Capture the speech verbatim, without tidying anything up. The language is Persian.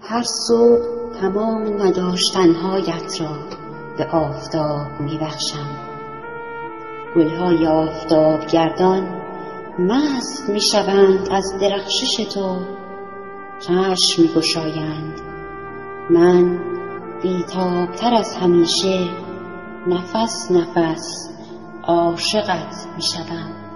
هر صبح تمام نداشتنهایت را به آفتاب می بخشم. گلهای آفتاب گردان مست می شوند از درخشش تو، چشم می گشایند. من بی‌تاب‌تر از همیشه نفس نفس عاشقت می شوم.